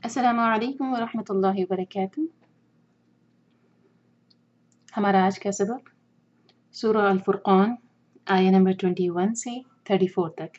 السلام علیکم ورحمۃ اللہ وبرکاتہ۔ ہمارا آج کا سبق سورہ الفرقان آیہ نمبر 21 سے 34 تک۔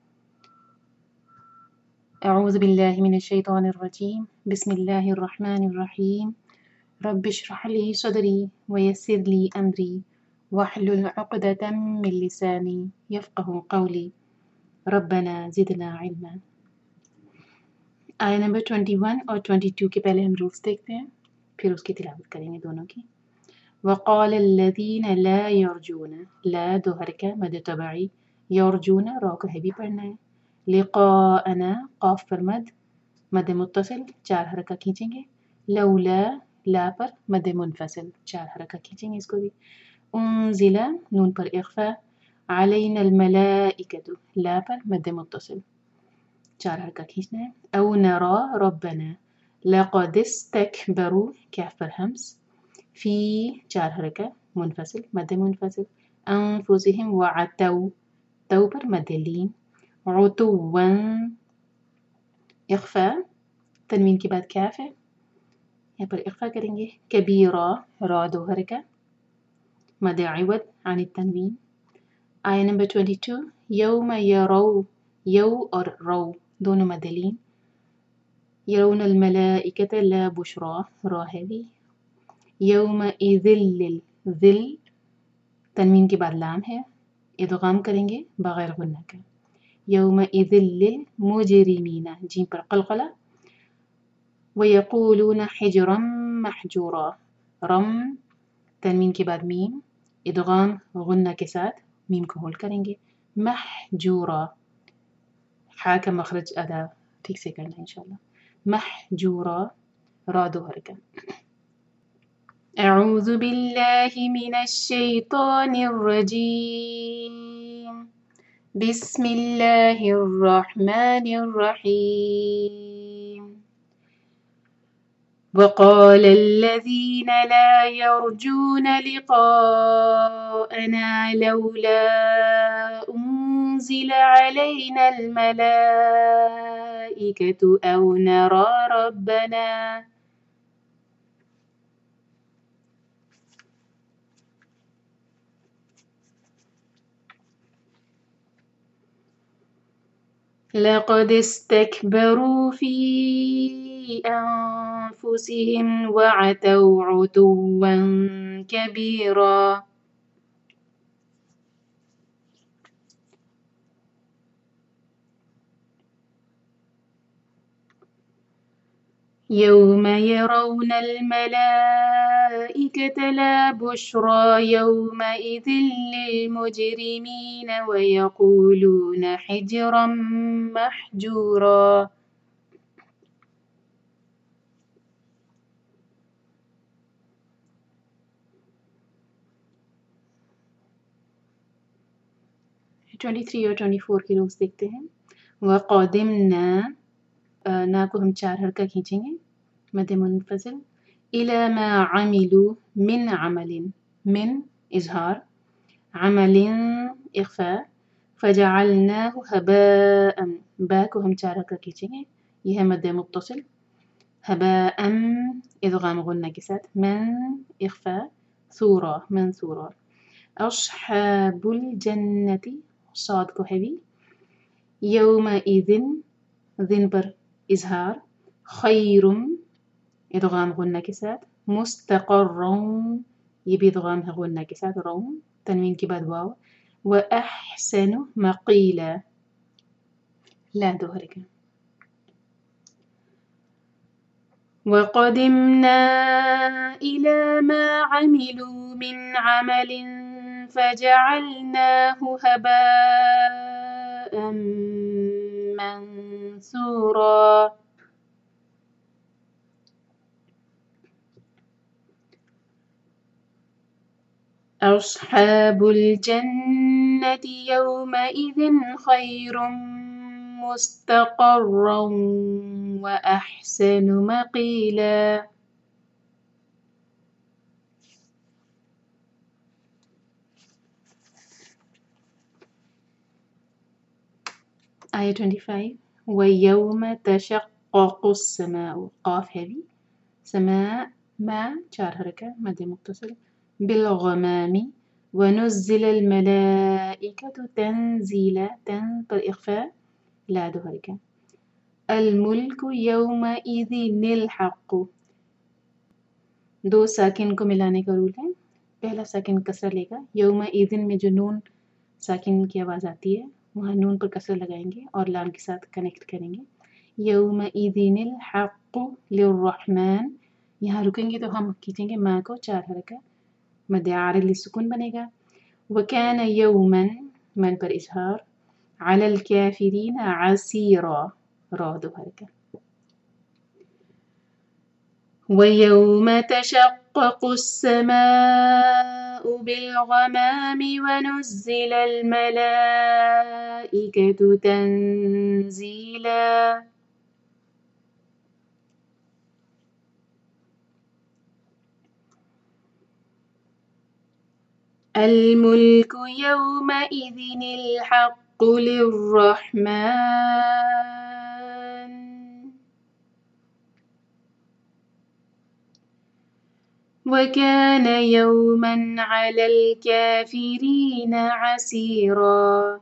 اعوذ باللہ من الشیطان الرجیم، بسم اللہ الرحمن الرحیم، رب اشرح لی صدری ویسر لی امری واحلل عقدۃ من لسانی یفقہوا قولی ربنا زدنا علما۔ آیہ نمبر 21 اور 22 کے پہلے ہم رولز دیکھتے ہیں، پھر اس کی تلاوت کریں گے دونوں کی۔ وقال الذین لا یرجون، لا دو حرکہ مد تبعی، یرجون را کو ہیوی پڑھنا ہے، لقاءنا قاف پر مد متصل 4 حرکہ کھینچیں گے، لولا لا پر مد منفصل 4 حرکہ کھینچیں گے اس کو بھی، انزل نون پر اخفا، علینا الملائکۃ لا پر مد متصل 4 حرکہ کھینچنا ہے، او نرا ربنا، لقد استکبروا کاف پر ہمس، فی 4 حرکہ منفصل مد منفصل، انفسہم وعتوا تو پر مد لین، عتوا اخفا تنوین کے بعد کاف ہے یہاں پر اخفا کریں گے، کبیرا را 2 حرکہ مد عوض عن التنوین۔ آیہ نمبر 22 یوم یرو، یو اور رو دونوں مد لین، یرون الملائکۃ لا بشرا را ہیوی، یومئذ ذل تنوین کے بعد لام ہے، ادغام کریں گے بغیر غنہ کا، یومئذ للمجرمین جیم پر قلقلہ، ویقولون حجرا محجورا، رم تنوین کے بعد میم، ادغام غنہ کے ساتھ میم کو ہولڈ کریں گے، محجورا حا کا مخرج ادا ٹھیک سے کرنا ہے انشاءاللہ، محجورا را 2 حرکہ۔ اعوذ باللہ من الشیطان الرجیم، بسم اللہ الرحمن الرحیم، وقال الذین لا یرجون لقاءنا لولا انزل علینا الملائکۃ او نرى ربنا۔ لقد استكبروا في أنفسهم وعتوا عتوا كبيرا۔ يوم يرون الملائكة لا بشرى يومئذ للمجرمين ويقولون حجرا محجورا۔ اور 24 کی روز دیکھتے ہیں، وقدمنا نا کو ہم 4 حرکہ کھینچیں گے مد منفصل، الی ما عملوا من عمل، من اظہار، عمل اخفاء، فجعلناه هباء با کو ہم 4 حرکہ کھینچیں گے یہ ہے مد متصل، هباء ادغام غنہ کے ساتھ، من اخفاء، ثورا منثورا، اصحاب الجنة صاد کو ہیوی، یومئذ ذن پر اظہار، خیر ادغام غنہ کے ساتھ، مستقر یہ بھی ادغام ہے غنہ کے ساتھ، رو تنوین کے بعد واو، واحسن مقیلا لا 2 حرکہ۔ وقدمنا إلى ما عملوا من عمل فجعلناه هباء منثورا۔ أصحاب الجنة يومئذ خير مستقرا وأحسن مقيلا۔ آیہ 25 وَيَوْمَ تَشَقَّقُ تشقق السماء قاف هذه سماء ما 4 حركة مد متصل بالغمام ونزل الملائكة تنزيلا تن پر إخفاء لا 2 حركة الملك يومئذ الحق 2 ساکن کو ملانے کا رول ہے پہلا ساکن کسر لے گا یومئذ میں جو نون ساکن کی آواز آتی ہے وہاں نون پر کسر لگائیں گے اور لام کے ساتھ کنیکٹ کریں گے یومئذ الحق للرحمن یہاں رکیں گے تو ہم کھینچیں گے ما کو 4 حرکہ مد عارض للسکون بنے گا وكان يوما من پر إظهار على الكافرين عسيرا را 2 حركة ويوم تشقق السماء بالغمام ونزل الملائكة تنزيلا الملك يومئذ الحق للرحمن وكان يوما على الكافرين عسيرا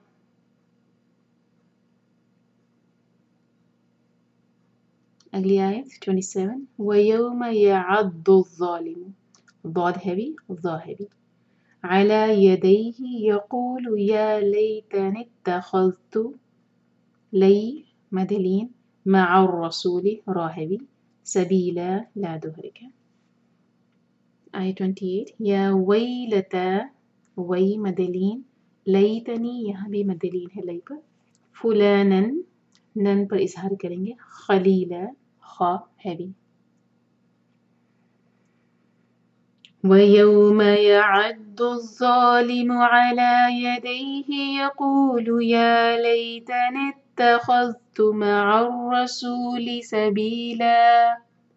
أجلي آية 27 ويوم يعض الظالم ضاد heavy ظا heavy على يديه يقول يا ليتني اتخذت لي مدلين مع الرسول راهبي سبيلا لا 2 حركة آية 28 يا ويلتا وي مدلين ليتني यहाँ भी مدلين है لي पर فلانا نن पर इजहार करेंगे خليلا خا heavy ويوم يعض الظالم على يديه يقول يا ليتني اتخذت مع الرسول سبيلا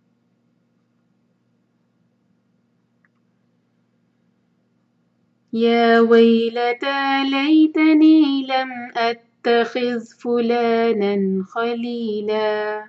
يا ويلتى ليتني لم أتخذ فلانا خليلا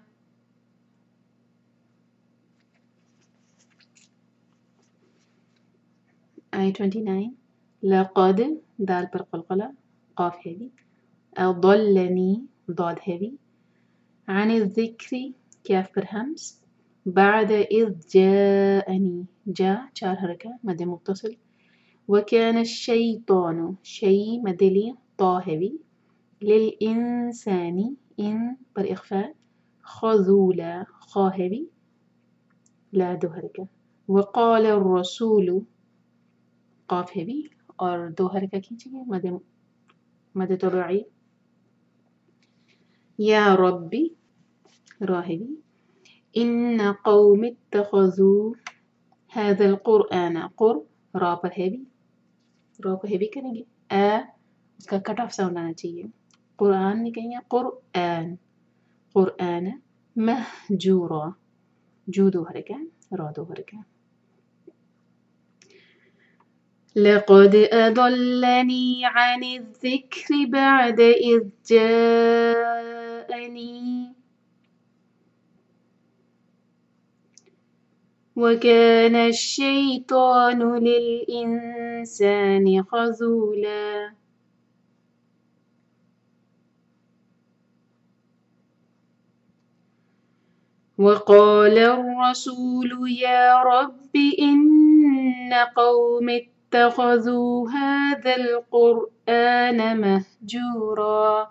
آية 29 لقد دال پر قلقلة قاف heavy أضلني ضاد heavy عن الذكر كاف پر همس بعد إذ جاءني جاء 4 حركة مد متصل وكان الشيطان شي مدلي طا heavy للإنسان إن پر إخفاء خذولا خا heavy لا 2 حركة وقال الرسول قاف heavy اور 2 حركة کھینچیے مد طبعی يا ربي را heavy إن قوم اتخذوا هذا القرآن قر را پر heavy را کو heavy کریں گے اس کا کٹ آف ساؤنڈ آنا چاہیے قرآن نہیں کہیں گے قرآن قرآن مہجورا جو 2 حركة را 2 حركة لقد أضلني عن الذكر بعد إذ جاءني وكان الشيطان للإنسان خذولا وقال الرسول يا رب إن قوم اتخذوا هذا القرآن مهجورا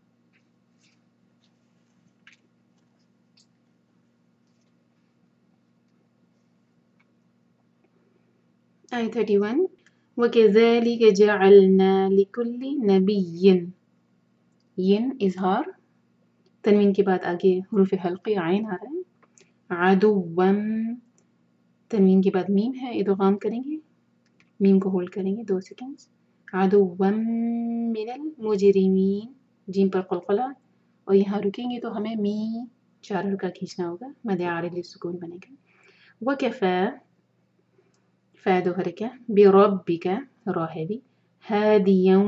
آية 31 وكذلك جعلنا لكل نبي ين إظهار تنوین کے بعد آگے حروف حلقی عین آ رہا ہے عدوم تنوین کے بعد میم ہے ادغام کریں گے میم کو ہولڈ کریں گے 2 سیکنڈز عدوم من المجرمین جیم پر قلقلہ اور یہاں رکیں گے تو ہمیں می 4 حرکہ کھینچنا ہوگا مد عارض للسکون بنے گا وکفا فا 2 حرکہ بربک را heavy ہادیا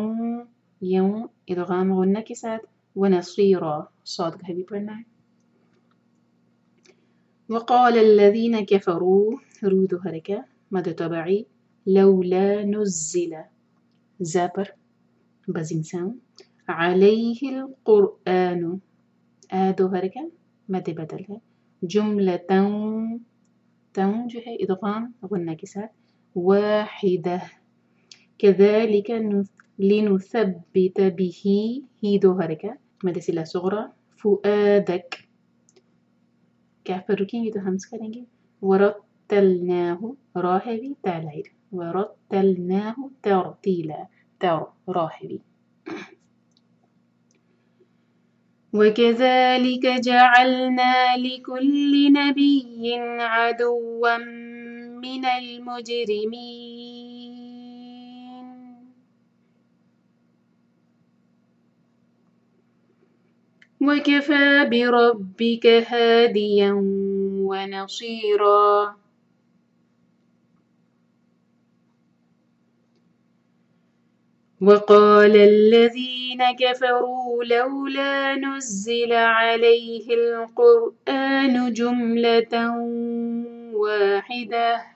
یوں ادغام غنہ کے ساتھ ونصیرا صاد کو heavy پڑھنا ہے وقال الذين كفروا رود هركة مد تبعي لولا نزل زبر buzzing sound عليه القرآن آدو هركة مد بدل ہے جملة تون جو ہے ادغام غنہ کے ساتھ واحدة كذلك لنثبت به هي دو حركة مد سلة صغرى فؤادك کیف پر رکیں گے تو ہمز کریں گے ورتلناه راہبی تعليل ورتلناه ترتيلا راہبی وكذلك جعلنا لكل نبي عدوا من المجرمين وكفى بربك هاديا ونصيرا وقال الذين كفروا لولا نزل عليه القرآن جملة واحدة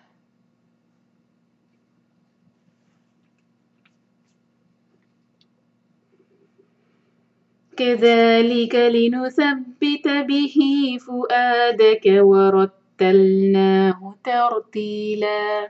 كذلك لنثبت به فؤادك ورتلناه ترتيلا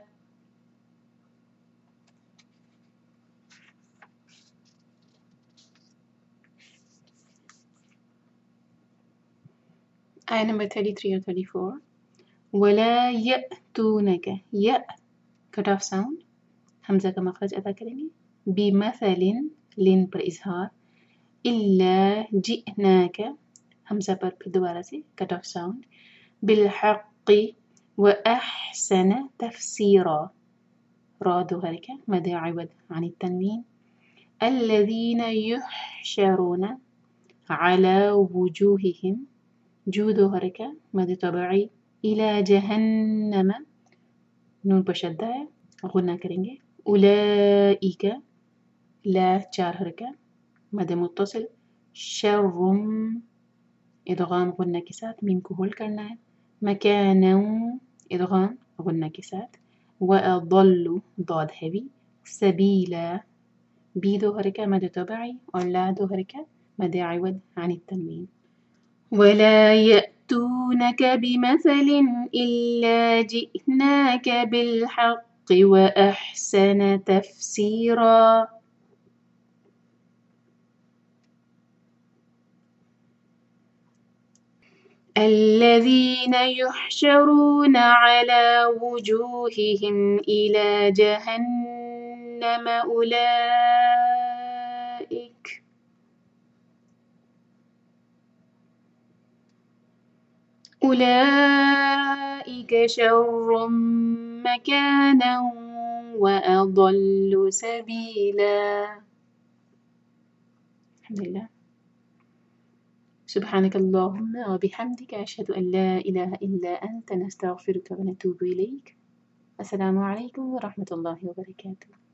آية number 33 or 34 ولا يأتونك cut off sound حمزة کا مخرج ادا کریں گے بمثل لن پر اظہار إلا جئناك حمزة پر پھر دوبارہ سے cut off sound بالحق وأحسن تفسيرا را دو حركة مد عوض عن التنوين الذين يحشرون على وجوههم جودو حركة مد طبيعي إلى جهنم نون بشدة غنى كرنجي أولئك لا چار حركة مد متصل شر إدغام غنى كسات ميم كهول کرنا مكانا إدغام غنى كسات وأضل ضاد هبي سبيلا بيدو حركة مد طبيعي ولا دو حركة مد عوض عن التنوين ولا يأتونك بمثل إلا جئناك بالحق وأحسن تفسيرا الذين يحشرون على وجوههم إلى جهنم أولئك شر مكانا وأضل سبيلا الحمد لله سبحانك اللهم وبحمدك أشهد أن لا إله إلا أنت نستغفرك ونتوب إليك السلام عليكم ورحمة الله وبركاته